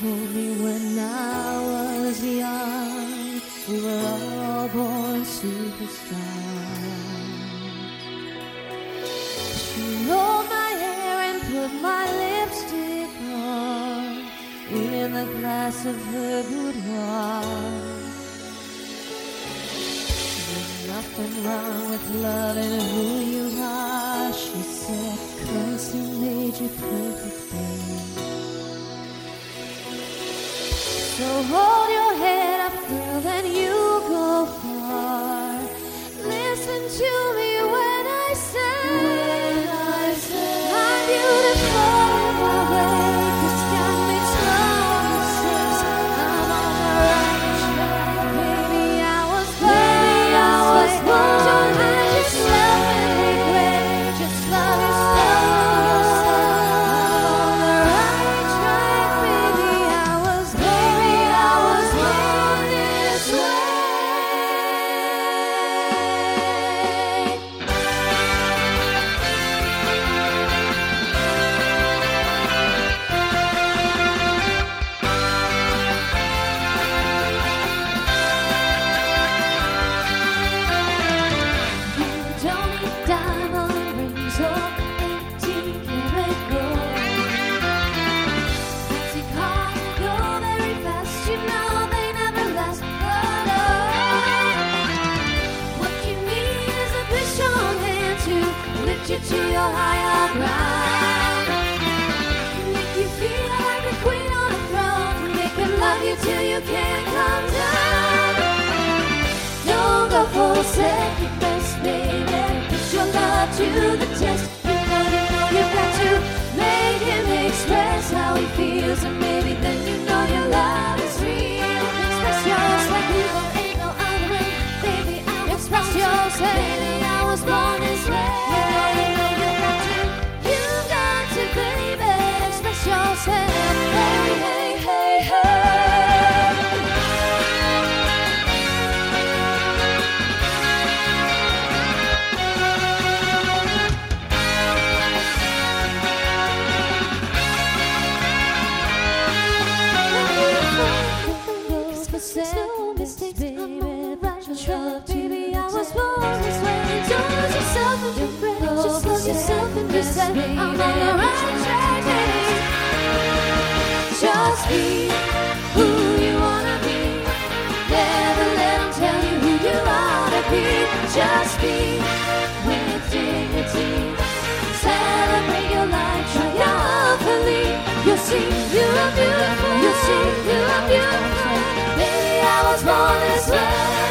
told me when I was young, we were all born superstars. She rolled my hair and put my lipstick on in the glass of her boudoir. There's nothing wrong with loving who you are, she said, 'cause he made you perfect, babe. So hold your head up, girl, and you'll go far. Listen to me when I say I'm beautiful in my way. This can make small mistakes. I'm on the right track. Maybe I was born. Don't hide yourself in regret. Just love yourself. I'm on the right track. Maybe I was born this way. You don't need diamond rings or 18-karat gold. Fancy cars that go very fast, you know they never last. But what you need is a big strong hand to lift you to your higher ground. Make you feel like a queen on a throne. Make them love you till you can't come down. Don't go for second best, baby. Put your love to the test. You know you've got to make him express how he feels, and maybe then you know your love is real. Express yours like you ain't no other way. Baby, I was express yours, baby, I was born this way. You've got to, baby, express yourself. Hey, hey, hey, hey. Baby, I was born this way. Don't lose yourself in regret. Just lose yourself in regret. I'm on the right track, baby. Just be who you wanna be. Never let them tell you who you ought to be. Just be with dignity. Celebrate your life triumphantly. You'll see you are beautiful. You'll see you are beautiful. Baby, I was born this way.